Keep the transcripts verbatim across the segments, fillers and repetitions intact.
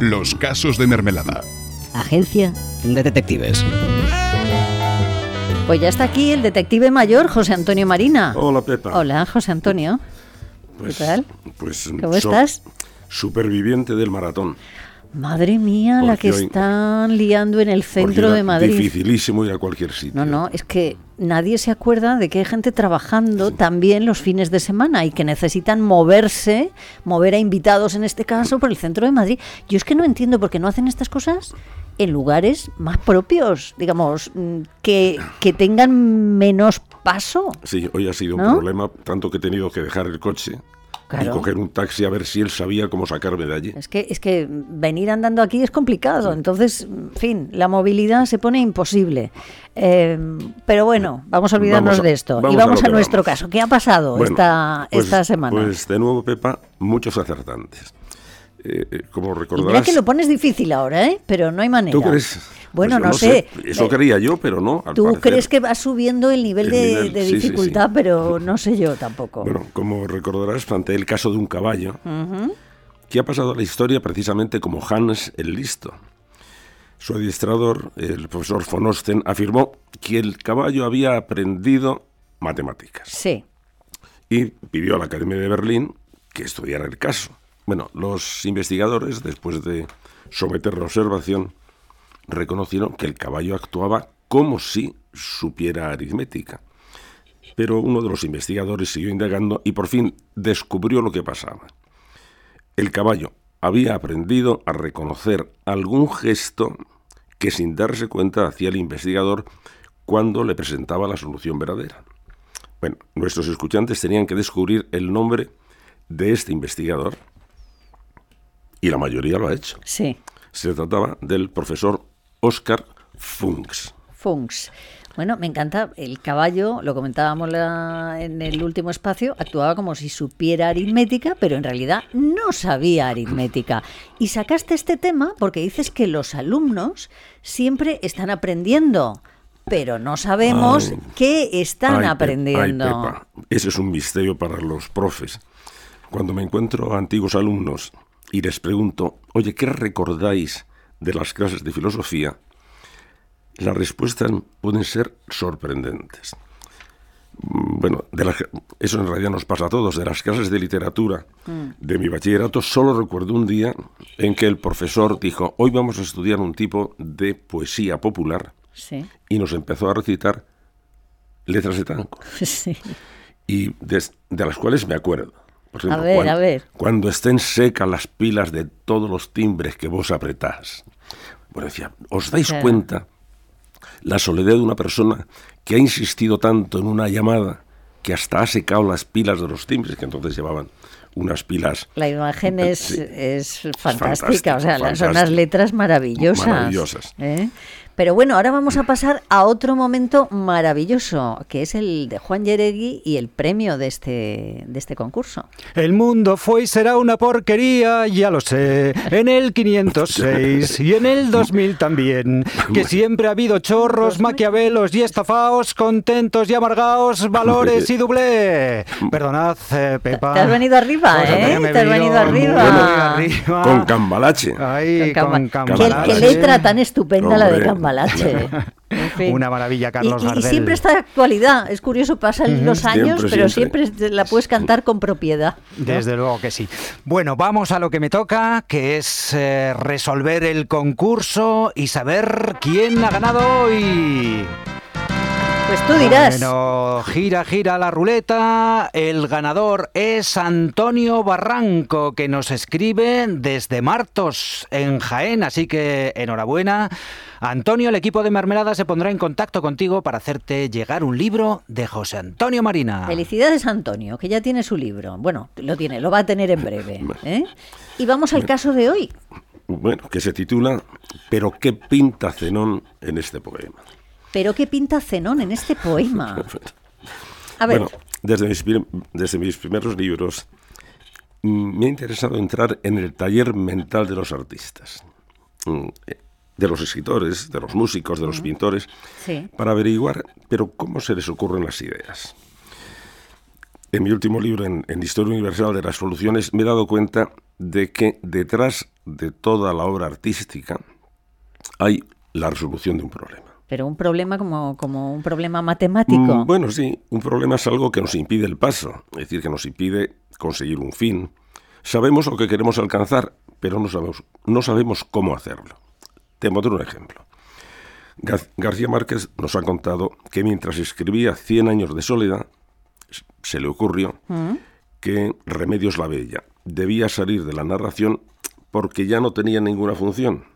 Los casos de Mermelada. Agencia de detectives. Pues ya está aquí el detective mayor, José Antonio Marina. Hola, Pepa. Hola, José Antonio. Pues, ¿Qué tal? Pues, ¿Cómo so- estás? Superviviente del maratón. Madre mía, la Porque que hoy- están liando en el Porque centro era de Madrid. dificilísimo ir a cualquier sitio. No, no, es que nadie se acuerda de que hay gente trabajando también los fines de semana y que necesitan moverse, mover a invitados en este caso por el centro de Madrid. Yo es que no entiendo por qué no hacen estas cosas en lugares más propios, digamos, mm, que, que tengan menos paso. Sí, hoy ha sido un ¿No? problema, tanto que he tenido que dejar el coche Claro. y coger un taxi a ver si él sabía cómo sacarme de allí. Es que, es que venir andando aquí es complicado, entonces, en fin, la movilidad se pone imposible. Eh, pero bueno, vamos a olvidarnos Vamos a- de esto vamos y a vamos lo a, que nuestro vamos. caso. ¿Qué ha pasado Bueno, esta, pues- esta semana? Pues de nuevo, Pepa, muchos acertantes. Eh, eh, como Y mira recordarás... que lo pones difícil ahora, ¿eh? Pero no hay manera. ¿Tú crees? Bueno, Pues yo no sé. Eso Eh, creía yo, pero no, al Tú parecer. crees que va subiendo el nivel El de, nivel, de sí, sí, sí. dificultad, pero no sé yo tampoco. Bueno, como recordarás, planteé el caso de un caballo que ha pasado a la historia precisamente como Hans el Listo. Su adiestrador, el profesor von Osten, afirmó que el caballo había aprendido matemáticas Sí. y pidió a la Academia de Berlín que estudiara el caso. Bueno, los investigadores, después de someterlo a observación, reconocieron que el caballo actuaba como si supiera aritmética. Pero uno de los investigadores siguió indagando y por fin descubrió lo que pasaba. El caballo había aprendido a reconocer algún gesto que sin darse cuenta hacía el investigador cuando le presentaba la solución verdadera. Bueno, nuestros escuchantes tenían que descubrir el nombre de este investigador y la mayoría lo ha hecho. Sí. Se trataba del profesor Oskar Funks. Funks. Bueno, me encanta. El caballo, lo comentábamos la- en el último espacio, actuaba como si supiera aritmética, pero en realidad no sabía aritmética. Y sacaste este tema porque dices que los alumnos siempre están aprendiendo, pero no sabemos Ay. qué están Ay, Pe- aprendiendo. ay, Pepa, ese es un misterio para los profes. Cuando me encuentro a antiguos alumnos y les pregunto, oye, ¿qué recordáis de las clases de filosofía? Las respuestas pueden ser sorprendentes. Mm, Bueno, de las- eso en realidad nos pasa a todos. De las clases de literatura de mi bachillerato solo recuerdo un día en que el profesor dijo, hoy vamos a estudiar un tipo de poesía popular, Sí, y nos empezó a recitar letras de tango, sí. y des- de las cuales me acuerdo. Por ejemplo, A ver, cuan- a ver. Cuando estén secas las pilas de todos los timbres que vos apretás. Bueno, decía, ¿os dais Claro. cuenta la soledad de una persona que ha insistido tanto en una llamada que hasta ha secado las pilas de los timbres, que entonces llevaban unas pilas... La imagen es, Sí. es fantástico, fantástica, o sea, las- son unas fantástico. letras maravillosas. Maravillosas. ¿eh? Pero bueno, ahora vamos a pasar a otro momento maravilloso, que es el de Juan Yeregui y el premio de este, de este concurso. El mundo fue y será una porquería, ya lo sé, en el quinientos seis y en el dos mil también, que siempre ha habido chorros, maquiavelos y estafaos, contentos y amargaos, valores y doblé. Perdonad, eh, Pepa. Te has venido arriba, Pues, ¿eh? me he Te has venido venido arriba. muy arriba. Con cambalache. Ay, Con con Camba- Cambalache. ¿Qué, qué letra tan estupenda la de Hombre. Cambalache. En fin. Una maravilla, Carlos y, y, y Gardel. siempre está de actualidad. Es curioso, pasan los años, Siempre, pero siempre. siempre la puedes cantar con propiedad. ¿no? Desde luego que sí. Bueno, vamos a lo que me toca, que es eh, resolver el concurso y saber quién ha ganado hoy. Pues tú dirás. Bueno, gira, gira la ruleta. El ganador es Antonio Barranco, que nos escribe desde Martos, en Jaén. Así que enhorabuena. Antonio, el equipo de Mermelada se pondrá en contacto contigo para hacerte llegar un libro de José Antonio Marina. Felicidades, Antonio, que ya tiene su libro. Bueno, lo tiene, lo va a tener en breve. ¿eh? Y vamos al caso de hoy. Bueno, que se titula ¿Pero qué pinta Zenón en este poema? Pero ¿qué pinta Zenón en este poema? A ver, Bueno, desde mis, prim- desde mis primeros libros mm, me ha interesado entrar en el taller mental de los artistas, mm, eh, de los escritores, de los músicos, de los pintores, sí. para averiguar, pero cómo se les ocurren las ideas. En mi último libro, en, en Historia Universal de las Soluciones, me he dado cuenta de que detrás de toda la obra artística hay la resolución de un problema. Pero un problema como, como un problema matemático. Mm, bueno, sí, un problema es algo que nos impide el paso, es decir, que nos impide conseguir un fin. Sabemos lo que queremos alcanzar, pero no sabemos, no sabemos cómo hacerlo. Te muestro un ejemplo. Gar- García Márquez nos ha contado que mientras escribía Cien años de soledad, se le ocurrió ¿Mm? que Remedios la Bella debía salir de la narración porque ya no tenía ninguna función,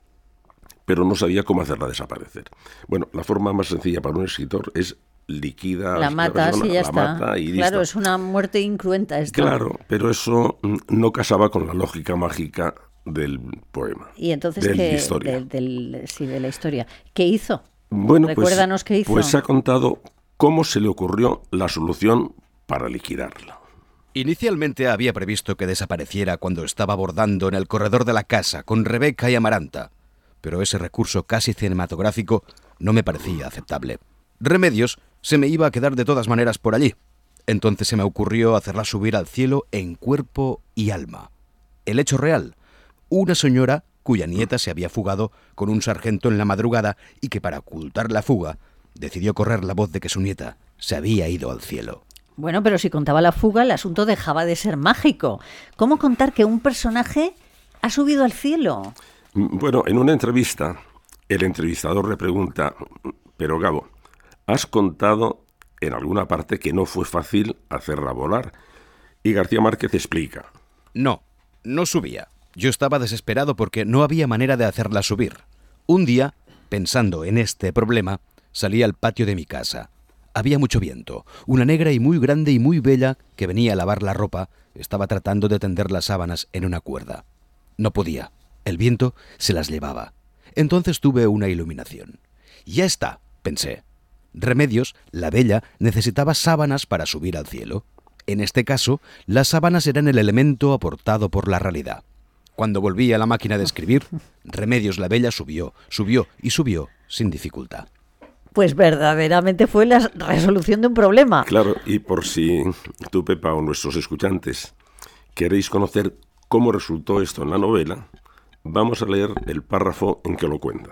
pero no sabía cómo hacerla desaparecer. Bueno, la forma más sencilla para un escritor es liquida la mata, sí, ya la está. Mata y claro, listo. Es una muerte incruenta esta. Claro, pero eso no casaba con la lógica mágica del poema. Y entonces, de ¿qué, la historia. Del, del, sí, de la historia. ¿Qué hizo? Bueno, Recuérdanos pues, qué hizo. Pues ha contado cómo se le ocurrió la solución para liquidarla. Inicialmente había previsto que desapareciera cuando estaba bordando en el corredor de la casa con Rebeca y Amaranta, pero ese recurso casi cinematográfico no me parecía aceptable. Remedios se me iba a quedar de todas maneras por allí. Entonces se me ocurrió hacerla subir al cielo en cuerpo y alma. El hecho real: una señora cuya nieta se había fugado con un sargento en la madrugada y que para ocultar la fuga decidió correr la voz de que su nieta se había ido al cielo. Bueno, pero si contaba la fuga, el asunto dejaba de ser mágico. ¿Cómo contar que un personaje ha subido al cielo? Bueno, en una entrevista, el entrevistador le pregunta: pero Gabo, ¿has contado en alguna parte que no fue fácil hacerla volar? Y García Márquez explica: No, no subía. Yo estaba desesperado porque no había manera de hacerla subir. Un día, pensando en este problema, salí al patio de mi casa. Había mucho viento. Una negra y muy grande y muy bella, que venía a lavar la ropa, estaba tratando de tender las sábanas en una cuerda. No podía. El viento se las llevaba. Entonces tuve una iluminación. Ya está, pensé. Remedios, la bella, necesitaba sábanas para subir al cielo. En este caso, las sábanas eran el elemento aportado por la realidad. Cuando volví a la máquina de escribir, Remedios la bella subió, subió y subió sin dificultad. Pues verdaderamente fue la resolución de un problema. Claro, y por si tú, Pepa, o nuestros escuchantes queréis conocer cómo resultó esto en la novela, vamos a leer el párrafo en que lo cuenta.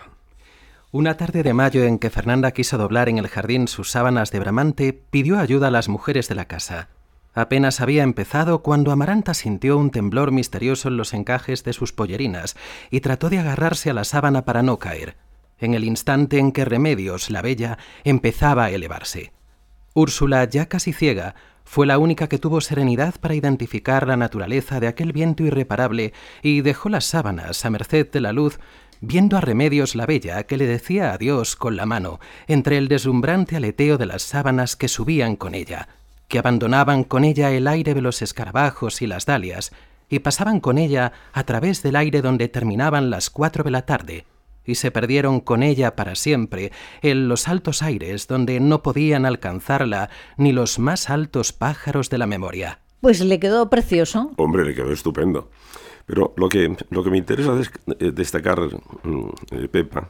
Una tarde de mayo en que Fernanda quiso doblar en el jardín sus sábanas de bramante, pidió ayuda a las mujeres de la casa. Apenas había empezado cuando Amaranta sintió un temblor misterioso en los encajes de sus pollerinas y trató de agarrarse a la sábana para no caer, en el instante en que Remedios, la bella, empezaba a elevarse. Úrsula, ya casi ciega, fue la única que tuvo serenidad para identificar la naturaleza de aquel viento irreparable y dejó las sábanas a merced de la luz, viendo a Remedios la bella que le decía adiós con la mano entre el deslumbrante aleteo de las sábanas que subían con ella, que abandonaban con ella el aire de los escarabajos y las dalias y pasaban con ella a través del aire donde terminaban las cuatro de la tarde y se perdieron con ella para siempre en los altos aires donde no podían alcanzarla ni los más altos pájaros de la memoria. Pues le quedó precioso. Hombre, le quedó estupendo. Pero lo que, lo que me interesa des- destacar, eh, Pepa,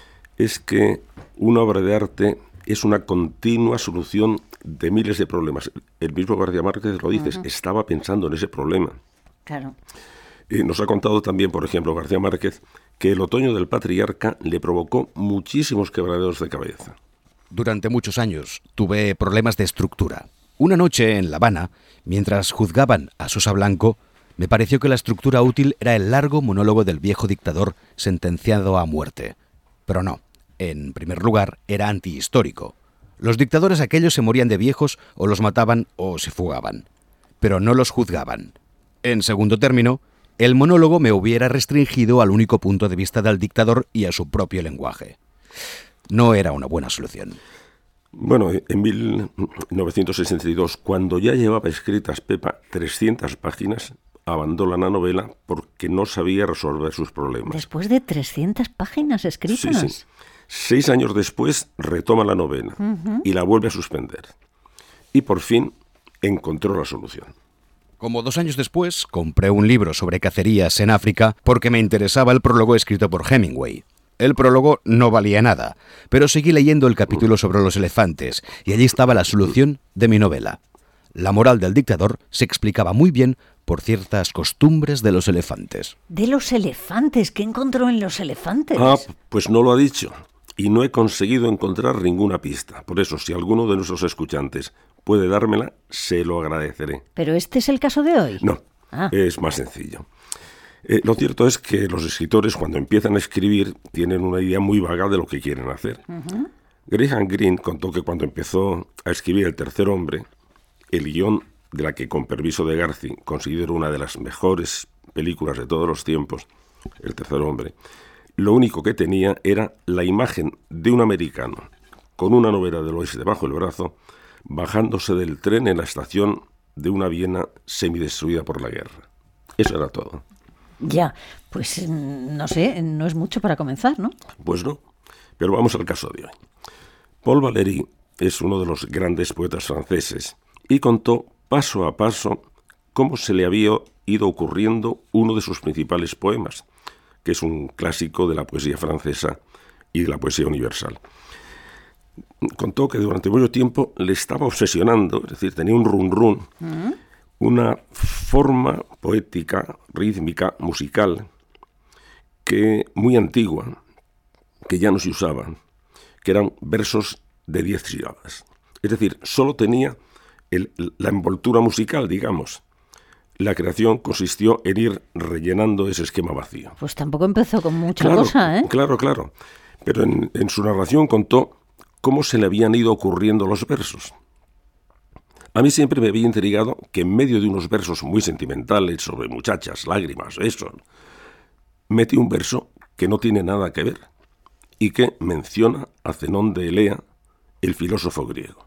es que una obra de arte es una continua solución de miles de problemas. El mismo García Márquez lo dice, uh-huh. estaba pensando en ese problema. Claro. Eh, nos ha contado también, por ejemplo, García Márquez, que el otoño del patriarca le provocó muchísimos quebraderos de cabeza. Durante muchos años tuve problemas de estructura. Una noche en La Habana, mientras juzgaban a Sosa Blanco, me pareció que la estructura útil era el largo monólogo del viejo dictador sentenciado a muerte. Pero no, en primer lugar, era antihistórico. Los dictadores aquellos se morían de viejos o los mataban o se fugaban, pero no los juzgaban. En segundo término, el monólogo me hubiera restringido al único punto de vista del dictador y a su propio lenguaje. No era una buena solución. Bueno, en mil novecientos sesenta y dos, cuando ya llevaba escritas Pepa trescientas páginas, abandonó la novela porque no sabía resolver sus problemas. Después de trescientas páginas escritas. Sí, sí. Seis años después retoma la novela uh-huh. y la vuelve a suspender. Y por fin encontró la solución. Como dos años después, compré un libro sobre cacerías en África porque me interesaba el prólogo escrito por Hemingway. El prólogo no valía nada, pero seguí leyendo el capítulo sobre los elefantes y allí estaba la solución de mi novela. La moral del dictador se explicaba muy bien por ciertas costumbres de los elefantes. ¿De los elefantes? ¿Qué encontró en los elefantes? Ah, pues no lo ha dicho. Y no he conseguido encontrar ninguna pista. Por eso, si alguno de nuestros escuchantes puede dármela, se lo agradeceré. ¿Pero este es el caso de hoy? No, Ah. es más sencillo. Eh, lo cierto es que los escritores, cuando empiezan a escribir, tienen una idea muy vaga de lo que quieren hacer. Uh-huh. Graham Greene contó que cuando empezó a escribir El tercer hombre, el guión de la que, con permiso de Garci, considero una de las mejores películas de todos los tiempos, El tercer hombre, lo único que tenía era la imagen de un americano con una novela del oeste bajo el brazo, bajándose del tren en la estación de una Viena semidestruida por la guerra. Eso era todo. Ya, pues no sé, no es mucho para comenzar, ¿no? Pues no, pero vamos al caso de hoy. Paul Valéry es uno de los grandes poetas franceses y contó paso a paso cómo se le había ido ocurriendo uno de sus principales poemas, que es un clásico de la poesía francesa y de la poesía universal. Contó que durante mucho tiempo le estaba obsesionando, es decir, tenía un run run, ¿Mm? una forma poética, rítmica, musical, que muy antigua, que ya no se usaba, que eran versos de diez sílabas. Es decir, solo tenía el, la envoltura musical, digamos. La creación consistió en ir rellenando ese esquema vacío. Pues tampoco empezó con mucha claro, cosa, ¿eh? Claro, claro. Pero en, en su narración contó cómo se le habían ido ocurriendo los versos. A mí siempre me había intrigado que en medio de unos versos muy sentimentales sobre muchachas, lágrimas, eso, mete un verso que no tiene nada que ver y que menciona a Zenón de Elea, el filósofo griego.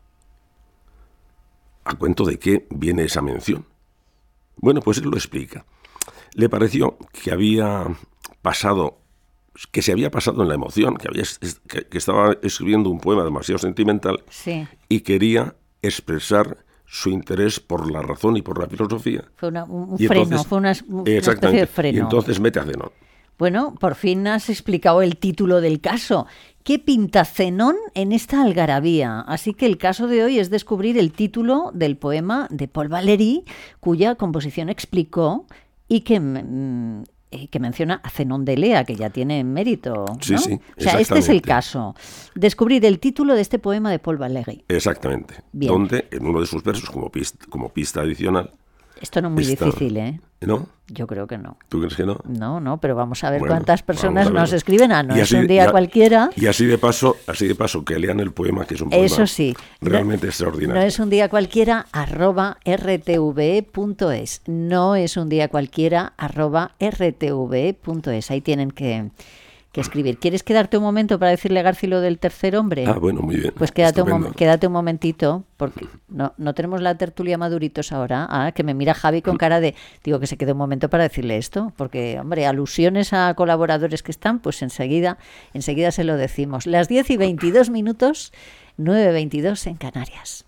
¿A cuento de qué viene esa mención? Bueno, pues él lo explica. Le pareció que había pasado, que se había pasado en la emoción, que, había, que, que estaba escribiendo un poema demasiado sentimental, sí, y quería expresar su interés por la razón y por la filosofía. Fue una, un y freno, entonces, fue una, una especie de freno. Y entonces mete a Zenón. Bueno, por fin has explicado el título del caso. ¿Qué pinta Zenón en esta algarabía? Así que el caso de hoy es descubrir el título del poema de Paul Valéry, cuya composición explicó y que, mm, que menciona a Zenón de Elea, que ya tiene mérito, ¿no? Sí, sí, o sea, este es el caso. Descubrir el título de este poema de Paul Valéry. Exactamente. Bien. Donde en uno de sus versos, como pista, como pista adicional... Esto no es muy está, difícil, ¿eh? ¿No? Yo creo que no. ¿Tú crees que no? No, no, pero vamos a ver bueno, cuántas personas ver. nos escriben. Ah, no y es así, un día y a, cualquiera. Y así de paso, así de paso, que lean el poema, que es un poema Eso sí, realmente no, extraordinario. No es un día cualquiera, arroba rtve punto es. No es un día cualquiera, arroba rtve punto es. Ahí tienen que... que escribir. ¿Quieres quedarte un momento para decirle a Garci lo del tercer hombre? Ah, bueno, muy bien. Pues quédate, un, Estupendo. mom- quédate un momentito, porque no, no tenemos la tertulia Maduritos ahora. Ah, que me mira Javi con cara de, digo, que se quede un momento para decirle esto, porque, hombre, alusiones a colaboradores que están, pues enseguida, enseguida se lo decimos. Las diez y veintidós minutos, nueve veintidós en Canarias.